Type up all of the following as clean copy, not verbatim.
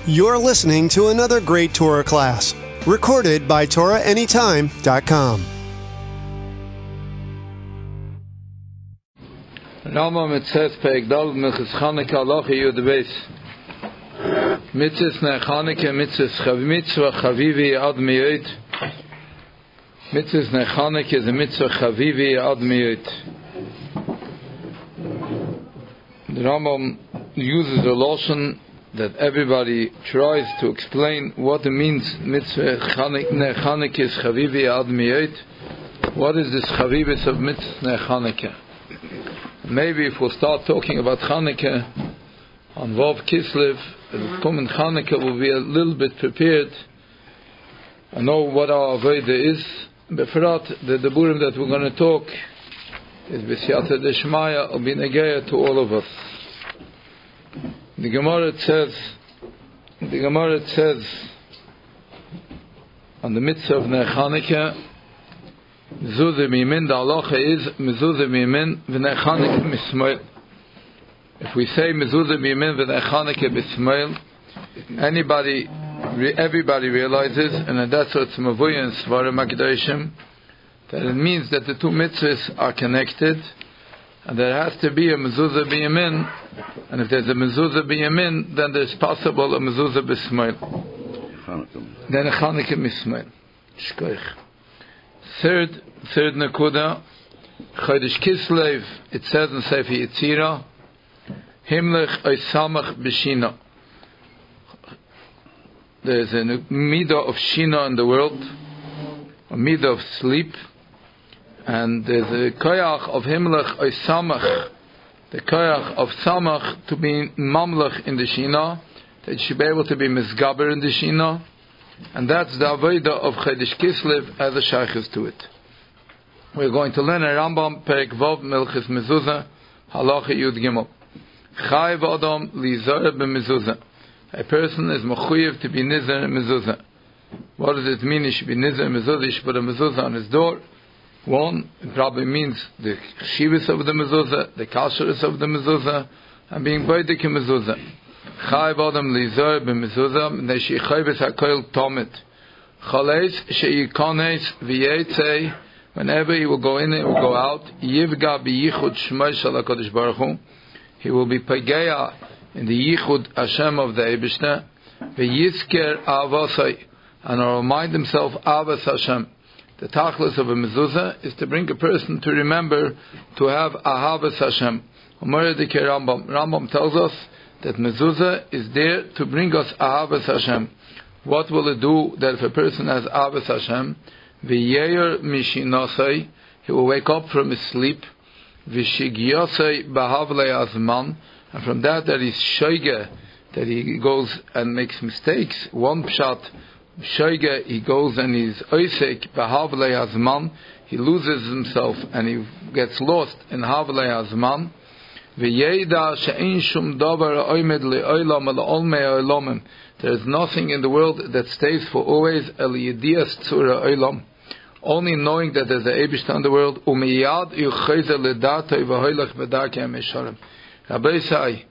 You're listening to another great Torah class, recorded by TorahAnytime.com. Rambam Mitzvahs Perek Dal Milchus Chanukah Halacha Yud Beis. Mitzvahs ne Chanukah Mitzvahs Mitzvah Chavivi Ad Miyot. Mitzvahs ne Chanukah is a Mitzvah Chavivi Ad Miyot. The Rambam uses a lotion that everybody tries to explain what it means. Mitzvah ne Chanukah is Chavivi Ad Miyot. What is this Chavivis of Mitzvah ne Chanukah? Maybe if we'll start talking about Chanukah on Vav Kislev, and come in Chanukah, we'll be a little bit prepared and know what our Aveda is. Befrat, the Deburim that we're going to talk is B'siyata Deshmaya or B'negeya to all of us. The Gemara says on the mitzvah of Chanukah, Mezuzah mimin, the halacha is mezuzah mimin v'nei Chanukah mismail. If we say mezuzah mimin v'nei Chanukah bismail, everybody realizes, and that's what's mavuya in Svarim HaKadoshim, that it means that the two mitzvahs are connected, and there has to be a mezuzah b'yamin, and if there's a mezuzah b'yamin, then there's possible a mezuzah bismail. Then a Chanukah mismail. Shkoich. Third Nakuda, Chodesh Kislev, it says in Sefer Yetzirah, Himlech Oysamach B'Shina. There's a midah of Shina in the world, a midah of sleep, and there's a koyach of Himlech Oysamach, the koyach of Samach to be mamlech in the Shina, that you should be able to be misgaber in the Shina. And that's the Avodah of Chodesh Kislev as a shaykhis to it. We're going to learn a Rambam Perek Vav Milchus Mezuzah Halacha Yud Gimel. Chayv Adam Lizar b'Mezuzah. A person is mechuyev to be nizer in mezuzah. What does it mean? He should be nizer in mezuzah. He should put a mezuzah on his door. One, it probably means the chivus of the mezuzah, the kashrus of the mezuzah, and being beidik in mezuzah. Chayv Adam Lizar b'Mezuzah Mnei she'chayves hakoil tomit. Chaleis she'yikones v'yetzei. Whenever he will go in, he will go out. Yivga b'yichud shmei shel HaKadosh Baruch Hu. He will be pageya in the yichud Hashem of the Eibishter. V'yizker avosai, and will remind himself avos Hashem. The tachlis of a mezuzah is to bring a person to remember to have ahavas Hashem. Rambam tells us that mezuzah is there to bring us ahavas Hashem. What will it do that if a person has ahavas Hashem? V'yeir mishinasai, he will wake up from his sleep. V'shigyasai b'havlei azman, and from that he's shoige, that he goes and makes mistakes. One pshat, shoige, he goes and he's oisek b'havlei azman, he loses himself and he gets lost in havlei azman. There is nothing in the world that stays for always. Only knowing that there's an Eibishter in the world. Rabbi say,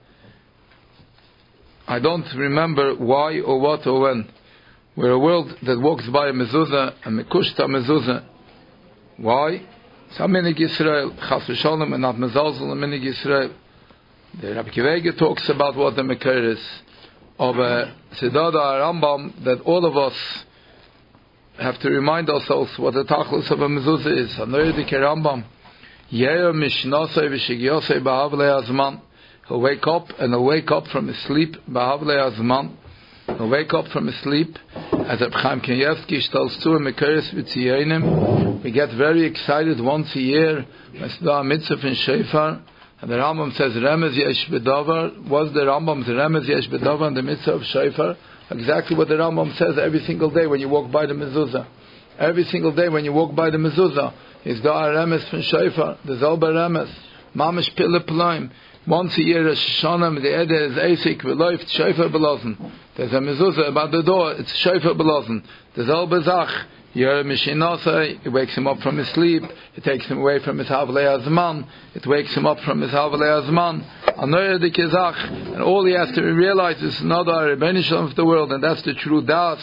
I don't remember why or what or when. We're a world that walks by a mezuzah and mekushta mezuzah. Why? Some minig Yisrael, chas v'sholem, and not mezalzel and minig Yisrael. The Rabbi Kivege talks about what the mekar is of Sidada Rambam, that all of us have to remind ourselves what the tachlis of a mezuzah is. Anoyedike Rambam, Yeir mishnasei v'shigyosei b'havlei azman. He'll wake up and he'll wake up from his sleep b'havlei azman. He'll wake up from his sleep. As Reb Chaim Kanievsky tells to him, we get very excited once a year. Mitzvah in Shofar, and the Rambam says Remez Yesh Bedavar. Was the Rambam's Remez Yesh Bedavar in the Mitzvah of Shofar? Exactly what the Rambam says every single day when you walk by the mezuzah. Every single day when you walk by the mezuzah, is the Remez from Shofar, the Zalba Remez, Mamish Pile Pelaim. Once a year, Rosh Hashanah, the Eder is Eisik, V'loift, Shofar Belazen. There's a mezuzah about the door, it's Shofar Belazen. The Zalba Zach, Yer Mishinasai, it wakes him up from his sleep, it takes him away from his Havlei Azman, it wakes him up from his Havlei Azman, and all he has to realize is not our Rebbeinu Shalom of the world, and that's the true Das.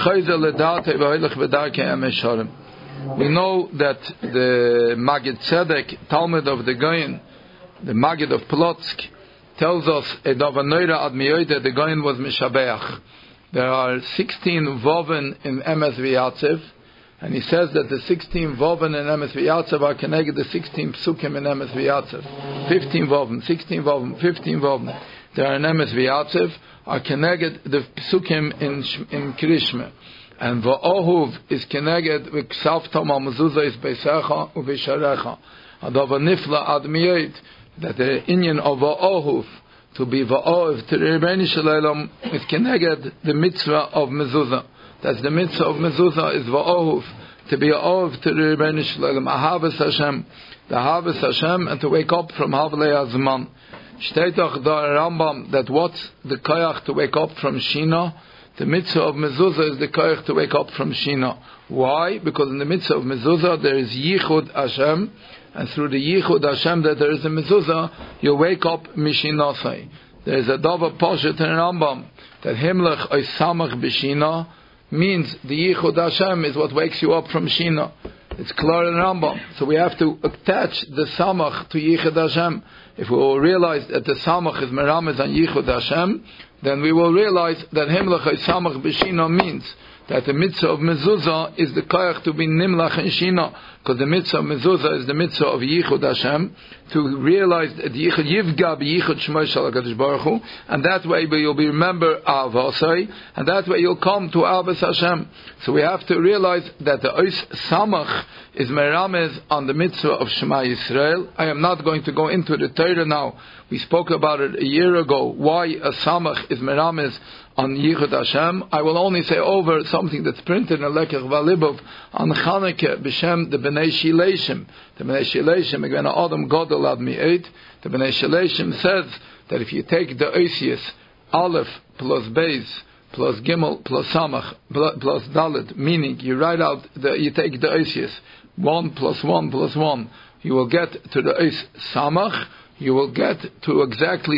We know that the Magid Tzedek, Talmud of the Goyen, the Magid of Polotsk, tells us the Goyen was Mishabeach. There are 16 Voven in Emes V'Yatzev, and he says that the 16 Voven in Emes V'Yatzev are connected to the 16 Psukim in Emes V'Yatzev. 15 Voven, 16 Voven, 15 Voven. There are in Emes V'Yatzev, are connected the Psukim in Krishma. And V'Ohuv is connected with Ksav Toma Mezuzah is Beisecha U'Visharecha. Adava Nifla Ad Miyot, that the Inyan of V'Ohuv, to be Va'ov to the Rebbeinu Shalom is connected the mitzvah of mezuzah. That's the mitzvah of mezuzah is Va'ov, to be Va'ov to the Rebbeinu Shalom. Ahavas Hashem, the Ahavas Hashem, and to wake up from Havlei Azman. Shteitach da Rambam, that what's the koyach to wake up from Shina? The mitzvah of mezuzah is the koyach to wake up from Shina. Why? Because in the mitzvah of mezuzah there is Yichud Hashem, and through the Yichud Hashem that there is a mezuzah, you wake up Mishinasai. There is a Dava Poshet in Rambam that Himlech Oisamach B'Shina means the Yichud Hashem is what wakes you up from Shina. It's clear in Rambam. So we have to attach the Samach to Yichud Hashem. If we will realize that the Samach is Meramez on Yichud Hashem, then we will realize that Himlech Oisamach B'Shina means that the mitzvah of mezuzah is the koyach to be nimlach and shina, because the mitzvah of mezuzah is the mitzvah of Yichud Hashem, to realize that Yichud Yivga b'Yichud Shmoi Shel HaKadosh Baruch Hu, and that way you'll be remember Avosai, and that way you'll come to Avos Hashem. So we have to realize that the Ois Samach is meramez on the mitzvah of Shema Yisrael. I am not going to go into the Torah now. We spoke about it a year ago, why a Samach is meramez on Yichud Hashem. I will only say over something that's printed in Lekech Valibov on Chanukah b'Shem the Bnei Shileshim. The Bnei Shileshim, again, Adam Godel Ad Mi'et. The Bnei Shileshim says that if you take the Oisius, Aleph plus Beis plus Gimel plus Samach plus Dalet, meaning you write out, you take the Oisius, 1 plus 1 plus 1, you will get to the Ois Samach, you will get to exactly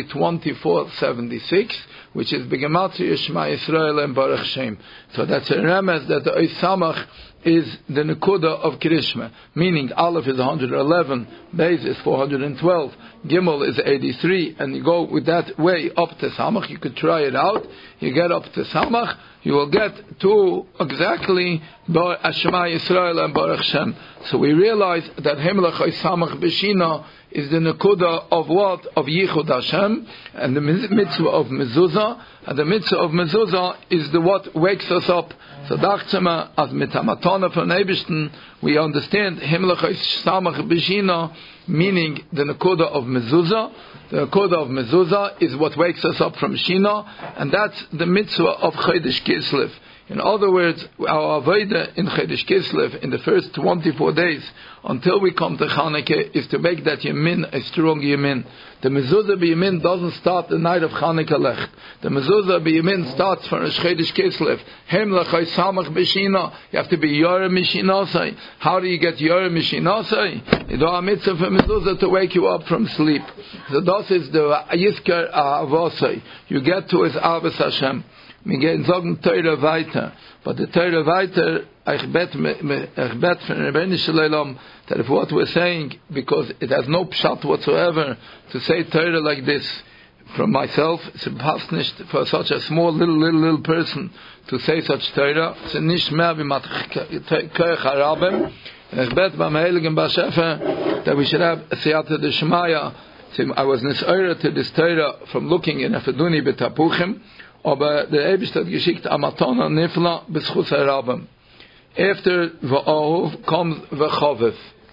2476, which is Begematria Shema Yisrael and Baruch Shem. So that's a remez that the Ois Samach is the Nekuda of Krishma, meaning Aleph is 111, Beis is 412, Gimel is 83, and you go with that way up to Samach. You could try it out. You get up to Samach, you will get to exactly Shema Yisrael and Baruch Shem. So we realize that Himlech Ois Samach B'Shina is the Nekuda of what? Of Yichud Hashem, and the mitzvah of mezuzah, and the mitzvah of mezuzah is the what wakes us up. So dachtzema as mitamatona von Eibishten, we understand Himlech Ois Samach B'Shina, meaning the Nekuda of mezuzah. The Nekuda of mezuzah is what wakes us up from Shina, and that's the mitzvah of Chodesh Kislev. In other words, our Avodah in Chodesh Kislev, in the first 24 days, until we come to Chanukah, is to make that Yemin a strong Yemin. The Mezuzah B'Yemin doesn't start the night of Chanukah Lech. The Mezuzah B'Yemin starts from Chodesh Kislev. Himlech Ois Samach B'Shina. You have to be Yoreh Mishinasai. How do you get Yoreh Mishinasai? You do a mitzvah for Mezuzah to wake you up from sleep. So this is the Yizker Avosai. You get to his Avos Hashem. Wir gehen sagen Teure weiter. But the Teure weiter, ich bet von Rebbeinu Shalom, that if what we're saying, because it has no pshat whatsoever to say Teure like this, from myself, it's impossible for such a small little person to say such Teure. It's nicht mehr wie mat Koyach Harabim. And ich bet beim Heiligen Bashefer that we should have a Siyata D'Shmaya. I was nis'oira to this Teure from looking in Afeduni B'Tapuchim. Aber der Eibishter hat geschickt Amatona Nifla B'Schus HaRabim. After V'Ohov comes V'Chovev.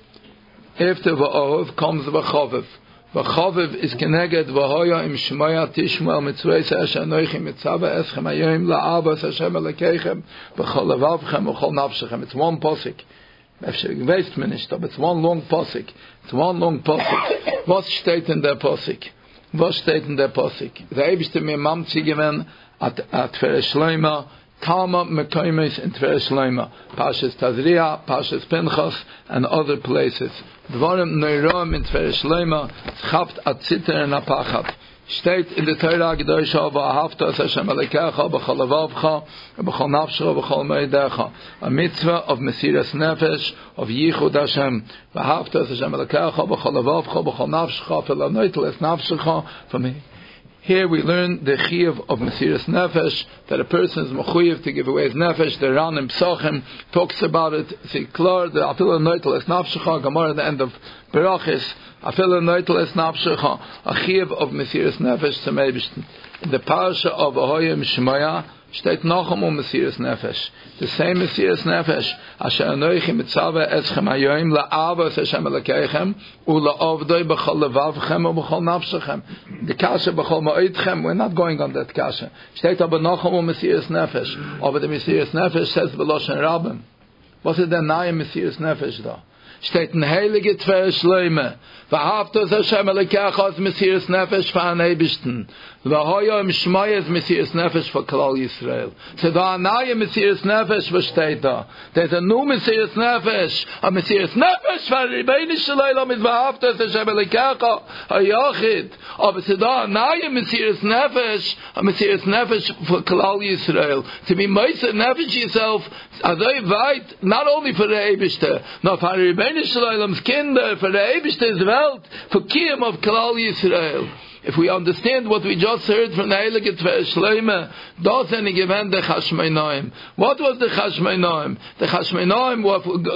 After V'Ohov comes V'Chovev. V'Chovev is connected V'Hoya im Shmoya Tishmuel Mitzvei Se'asher Noichim Mitzava Eschem Hayom La'avas Hashem Elekeichem B'chol Levavchem B'chol Nafshechem. It's one posik. It's one long posik. It's one long posik. What steht in der posik? Was steht in der posik? Der Eibishter mir Mamzi gewen at Tfere Shloima Talma Mekoimes in Tver Shleima, Pashas Tazria, Pashas Pinchas, and other places. Dvarim Neirom in Tver Shleima, Chaft Atziter and Apachat. Steht in der Torah Gedosha, V'ahavta es Hashem Elokecha, b'chol levavcha, b'chol nafshecha, b'chol meidecha. A mitzvah of Mesiras Nefesh, of Yichud Hashem. V'ahavta es Hashem Elokecha, b'chol levavcha, b'chol nafshecha, v'lo es nafshecha. From here we learn the chiyuv of Mesiras Nefesh, that a person is mechuyev to give away his nefesh. The Ran in Psachim talks about it. See, klar, the afilo noitel es nafshecha, Gemara at the end of Berachis, afilo noitel es nafshecha, a chiyuv of Mesiras Nefesh to Meibishten. In the parasha of Ahoyim Shemaya, steht noch Mesiras Nefesh. The same Mesiras Nefesh. Asher anoichi mitzaveh eschem hayoim la'avos Hashem Elokeichem u'la'avdoi b'chol levavchem u'b'chol nafshechem. The kasha b'chol ma'oidchem, we're not going on that kasha. Steht aber noch Mesiras Nefesh. Aber the Mesiras Nefesh says b'loshen rabim. Was ist der nahe Mesiras Nefesh da? Steht in heilige Tver Shleima. V'ahavta es Hashem Elokecha as Mesiras Nefesh v'an Eibishten. V'hoyo im Shmaya es Mesiras Nefesh for Klal Yisrael. So da anaye Mesiras Nefesh versteht da. There's a new Mesiras Nefesh. A Mesiras Nefesh for Rebbeinu Shalom is v'ahavta es Hashem Elokecha ha'yachid. Aber so da anaye Mesiras Nefesh, a Mesiras Nefesh for Klal Yisrael. To be Mesiras Nefesh yourself, adoi weit, not only for the Eibishter, not for Rebbeinu Shalom's kinder, for the Eibishter's Welt, for Kiyam of Klal Yisrael. If we understand what we just heard from the Heilige Tver Shleima, das eine gewend the Chashmeinaim. What was the Chashmeinaim? The Chashmeinaim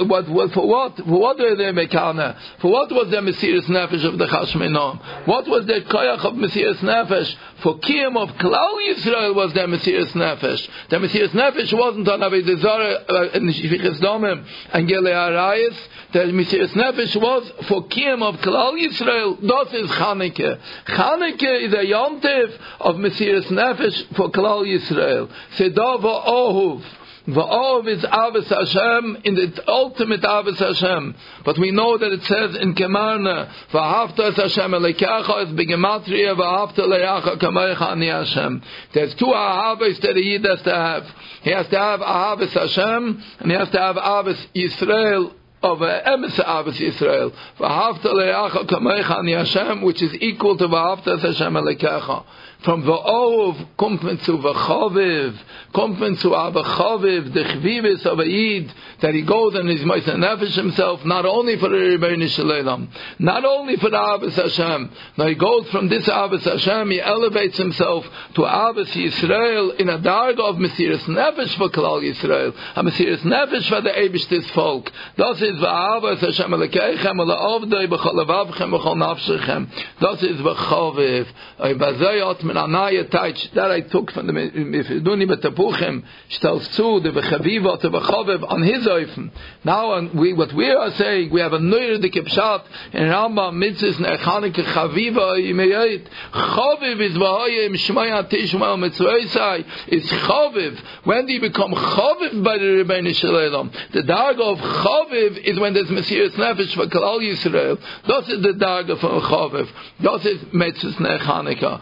for what were they mekana? For what was the Mesiras Nefesh of the Chashmeinaim? What was the koyach of Mesiras Nefesh? For Kiyam of Klal Yisrael was the Mesiras Nefesh. The Mesiras Nefesh wasn't on Avodah Zarah and Shvichas Damim and Gilei Arayis. The Mesiras Nefesh was for Kiyam of Klal Yisrael. Das is Chanukah. Chanukah is a yontiv of Mesiras Nefesh for Klal Yisrael. Seda va'ohuv. Va'ohuv is Avos Hashem, in the ultimate Avos Hashem. But we know that it says in Kemarna, Va'ahavta es Hashem Elokecha is begematria, Va'ahavta le'acha kamecha ani Hashem. There's two Ahavos that a Yid has to have. He has to have Ahavos Hashem, and he has to have Avos Yisrael, of emes Avos Yisrael, v'ahavta le'acha kamecha ani Hashem, which is equal to v'ahavta es Hashem Elokecha. From v'ohuv kommt man zu v'chaviv, kommt man zu v'chaviv, the chvivis of a Yid, that he goes and he's Mesiras Nefesh himself, not only for the Rebbeinu Shalom, not only for the Avos Hashem, no, he goes from this Avos Hashem, he elevates himself to Avos Yisrael in a darga of Mesiras Nefesh for Klal Yisrael, a Mesiras Nefesh for the Eibishter's folk. Das is v'avos Hashem Elokeichem u'la'avdoi b'chol levavchem b'chol nafshechem. Das is v'chaviv. Bazayot min anaya taich. That I took from the Mifiduni B'tapuchim. Shtelz zu the v'chavivot the v'chaviv on his oifen. Now what we are saying, we have a neure de kipshat in Rambam mitzvahs ne'chanika chaviva yimeyit. Chaviv is v'hoyim shmaya tishma mitzvosai is chaviv. When do you become chaviv by the Rebbeinu Shalom? The darga of chaviv is when there's Mesiras Nefesh for Klal Yisrael. Das is the darga from chaviv. Das is mitzvahs ne'chanika.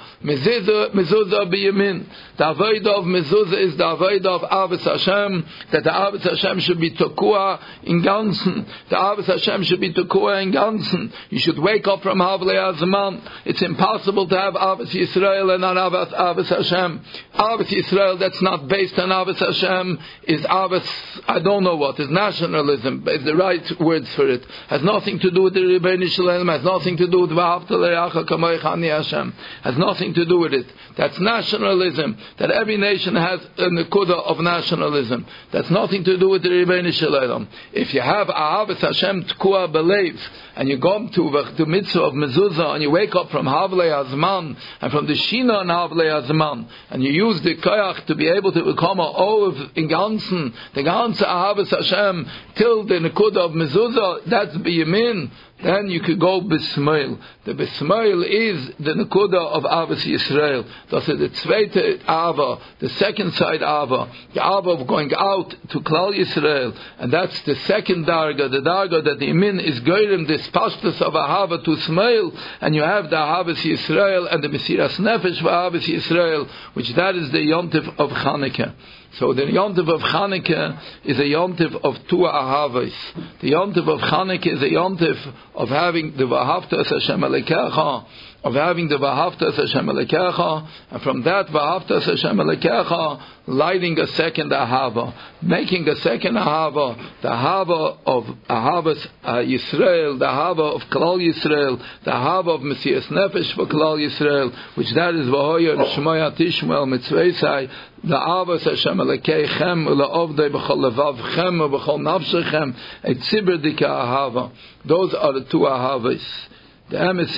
Mezuzah biyamin. The avodah of mezuzah is the avodah of Avos Hashem, that the Avos Hashem should be Tekua in Ganzen. The Avos Hashem should be Tekua in Ganzen. You should wake up from Havlei Azman. It's impossible to have Avos Yisrael and not Avos Hashem. Avos Yisrael that's not based on Avos Hashem is Avos, I don't know what, is nationalism, is the right words for it. Has nothing to do with the Rebbeinu Shalom, has nothing to do with V'ahavta le'acha kamecha ani Hashem. Has nothing to do with it. That's nationalism. That every nation has a nekuda of nationalism. That's nothing to do with the Rebbeinu Shalom. If you have Ahavas Hashem Tkua Belev, and you go to the mitzvah of mezuzah, and you wake up from Havlei Azman, and from the Shina and Havlei Azman, and you use the koyach to be able to become a Ov in Ganzen, the ganze Ahavas Hashem, till the nekuda of mezuzah, that's Biyamin. Then you could go Bismail. The Bismail is the Nekuda of Avos Yisrael. That's the zweite Ava, the second side Ava, the Ava of going out to Klal Yisrael, and that's the second Darga, the Darga that the Imin is Goyrim, this Pashtus of Ahava to Smail, and you have the Ahavas Yisrael and the Mesiras Nefesh for Ahavas Yisrael, which that is the Yontif of Chanukah. So the Yontiv of Chanukah is a Yontiv of two Ahavos. The Yontiv of Chanukah is a Yontiv of having the V'ahavta es Hashem Elokecha, of having the V'ahavta es Hashem Elokecha, and from that V'ahavta es Hashem Elokecha, lighting a second Ahava, making a second Ahava, the Ahava of Ahavas Yisrael, the Ahava of Klal Yisrael, the Ahava of Mesias Nefesh for Klal Yisrael, which that is V'hoyer Shmoya Tishmael Mitzveisai, the Avas Hashem Elokeichem U'la'ovdei b'chol levavchem u'b'chol nafshechem et tzibur dika Ahava. Those are the two Ahavas. The emes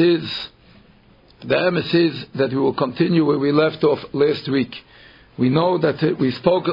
is that we will continue where we left off last week. We know that we spoke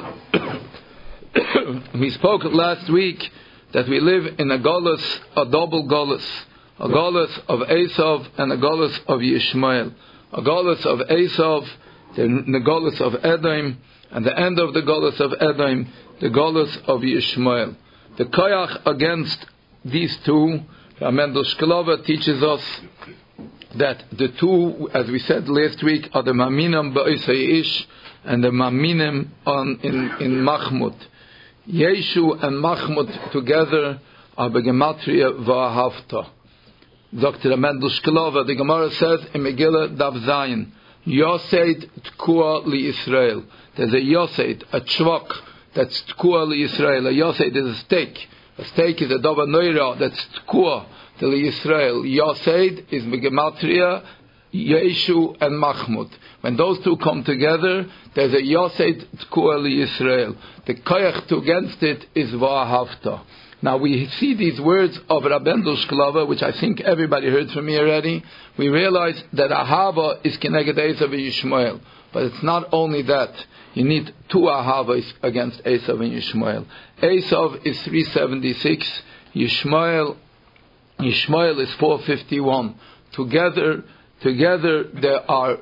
last week that we live in a golus, a double golus, a golus of Esav and a golus of Yishmael. A golus of Esav, the golus of Edom, and the end of the golus of Edom, the golus of Yishmael. The koyach against these two, Mendel Shklova teaches us that the two, as we said last week, are the Maminim Ba'isay Ish and the Maminim in Mahmud. Yeshu and Mahmud together are Begematria V'ahavta. Dr. Mendel Shklova, the Gemara says in Megillah Dav Zayin, Yoseit Tkua Li Yisrael. There's a Yoseit, a Chvok, that's Tkua Li Yisrael. A Yoseit is a stake. A stake is a Dova Noira, that's Tkua Li Yisrael. Yoseit is Begematria, Yeshu and Mahmud. When those two come together, there's a Yoseit Tkua Li Yisrael. The koyach against it is V'ahavta. Now we see these words of Rabendel Shklova, which I think everybody heard from me already. We realize that Ahava is Keneged Esav and Yishmael. But it's not only that. You need two Ahavas against Esav and Yishmael. Esav is 376. Yishmael is 451. Together there are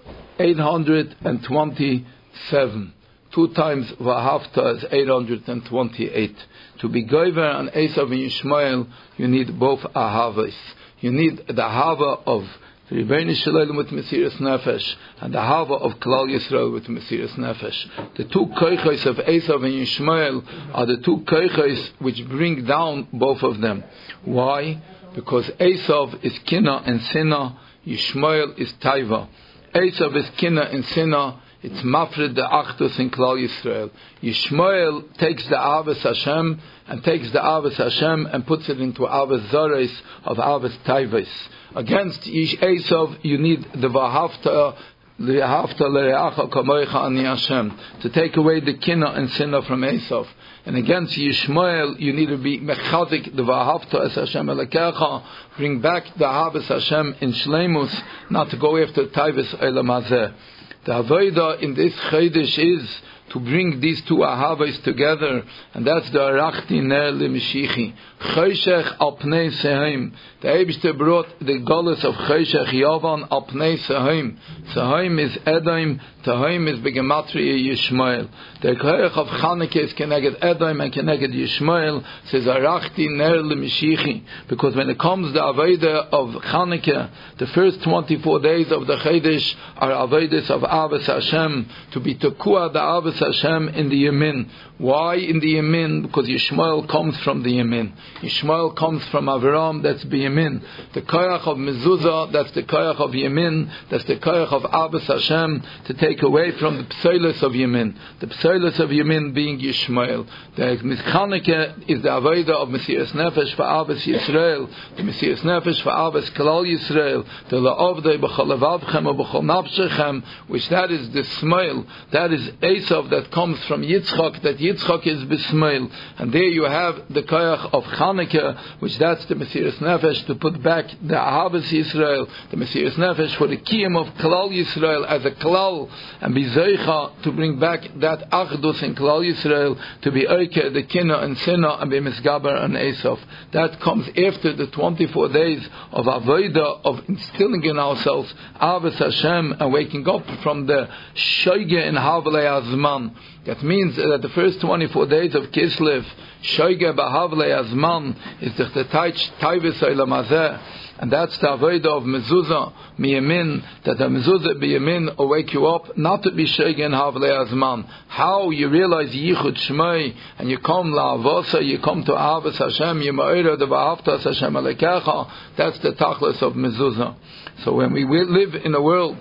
827. 2 times V'ahavta is 828. To be Gover and Esav and Yishmael, you need both Ahavas. You need the Ahava of the Rebbeinu Shalom with Mesiras Nefesh and the Ahava of Klal Yisrael with Mesiras Nefesh. The two koichos of Esav and Yishmael are the two koichos which bring down both of them. Why? Because Esav is Kina and Sinna, Yishmael is Taiva. Esav is Kina and Sinna, it's Mafred the Achdus in Klal Yisrael. Yishmael takes the Avos Hashem and puts it into Avos Zares of Avos Taivas. Against Esav, you need the V'ahavta L'reacha Kamoicha Ani Hashem, to take away the Kina and Sinna from Esav. And against Yishmael, you need to be mechazik the V'ahavta es Hashem Elokecha, bring back the Avos Hashem in Shleimus, not to go after Taivas Eilam Hazeh. The Avodah in this Chodesh is to bring these two Ahavas together, and that's the Arachti Ner L'Mishichi. Choshech al Pnei Sehaim. The Eibishter brought the Golus of Choshech Yavan al Pnei Sehaim. Sehaim is Edom, Tehaim is Begematria Yishmael. The Koyach of Chanukah is Keneged Edom and Keneged Yishmael, says Arachti Ner L'Mishichi. Because when it comes the Avodah of Chanukah, the first 24 days of the Chodesh are Avodas of Avos Hashem, to be Tekua the Avos Hashem in the Yemin. Why in the Yemin? Because Yishmael comes from the Yemin. Yishmael comes from Avram, that's Yemin. The Koyach of Mezuzah, that's the Koyach of Yemin, that's the Koyach of Avos Hashem, to take away from the Psoilus of Yemin. The Psoilus of Yemin being Yishmael. The Chanukah is the Avodah of Mesiras Nefesh for Avos Yisrael, the Mesiras Nefesh for Avos Klal Yisrael, the La'ovdei b'chol levavchem u'b'chol nafshechem, which that is the Smail, that is Esav that comes from Yitzchak, that Yitzchak is Bismail. And there you have the Koyach of Chanukah, which that's the Mesiras Nefesh, to put back the Ahavas Yisrael, the Mesiras Nefesh for the Kiyum of Klal Yisrael as a Klal, and be Zeicha to bring back that Achdus in Klal Yisrael, to be Oike, the Kina and Sinna, and be Misgaber and Esav. That comes after the 24 days of Avodah, of instilling in ourselves Avos Hashem, and waking up from the Shoige in Havlei Azman, Azman. That means that the first 24 days of Kislev, Shoige Bahavle Azman, is the Taivis Olam Hazeh. And that's the avodah of mezuzah miyamin, that the mezuzah biyamin will wake you up, not to be shegen havlei azman. How you realize yichud shmei, and you come la'avosa, you come to avos Hashem, you ma'ira the v'ahavtas Hashem alekecha. That's the tachlis of mezuzah. So when we live in a world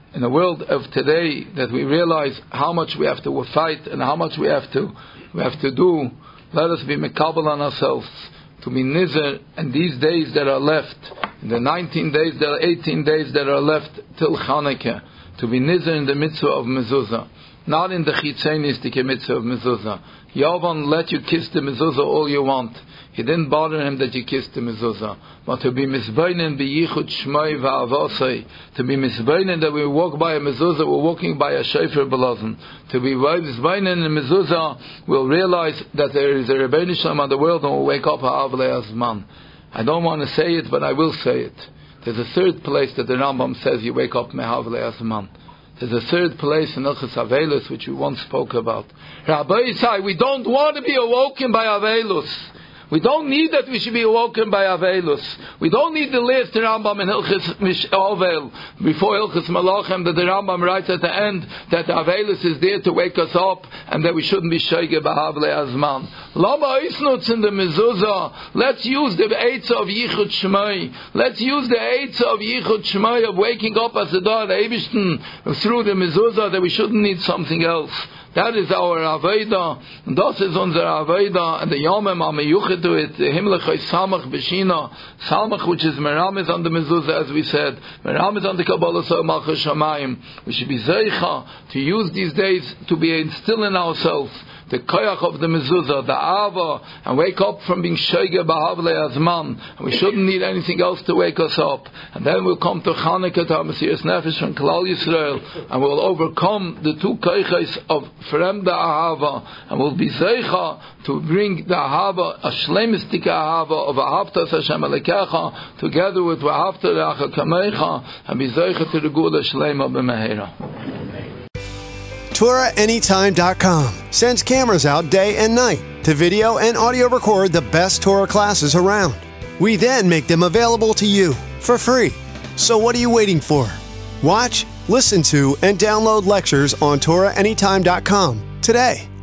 of today, that we realize how much we have to fight and how much we have to do, let us be mekabel on ourselves to be nizer, and these days that are left, in the 19 days, there are 18 days that are left till Chanukah, to be nizer in the mitzvah of mezuzah, not in the chitzenistic mitzvah of mezuzah. Yavan let you kiss the mezuzah all you want. He didn't bother him that you kissed the mezuzah. But to be misbeinen biyichud shmei va'avosei, to be misbeinen that we walk by a mezuzah, we're walking by a shofar belazon. To be misbeinen in the mezuzah, we'll realize that there is a Rebbeinu Shalom on the world, and we'll wake up ha'avlei azman. I don't want to say it, but I will say it. There's a third place that the Rambam says you wake up mehavlei azman. There's a third place in Ilchus Avelus which we once spoke about. Rabbi Yisai, we don't want to be awoken by Avelus. We don't need that we should be awoken by Avelus. We don't need the last Rambam in Hilchis Ovel, before Hilchis Malachim, that the Rambam writes at the end that Avelus is there to wake us up and that we shouldn't be Sheige B'Havle Azman. Lama Isnutz in the Mezuzah. Let's use the Eitz of Yichud Shmei. Let's use the Eitz of Yichud Shmei, of waking up as the Dar Eibishten through the Mezuzah, that we shouldn't need something else. That is our Aveda, and that is our Aveda, and the Yomem HaMeyuchet to it, the Himlech Samach B'Shina, Samach, which is Meramis on the Mezuzah, as we said, Meramis on the Kabbalah Malchus Shamayim. We should be Zeicha to use these days to be instill in ourselves the koyach of the mezuzah, the ava, and wake up from being sheige b'havlei azman. And we shouldn't need anything else to wake us up. And then we'll come to Chanukah, to Mesiras Nefesh from Klal Yisrael, and we'll overcome the two koyches of fremda ahava, and we'll be zeicha to bring the ahava, a shlemistik ahava of ahavtas Hashem alekecha, together with v'ahavta re'acha kamecha, and be zeicha to the gula shlema b'mehera. TorahAnytime.com sends cameras out day and night to video and audio record the best Torah classes around. We then make them available to you for free. So what are you waiting for? Watch, listen to, and download lectures on TorahAnytime.com today.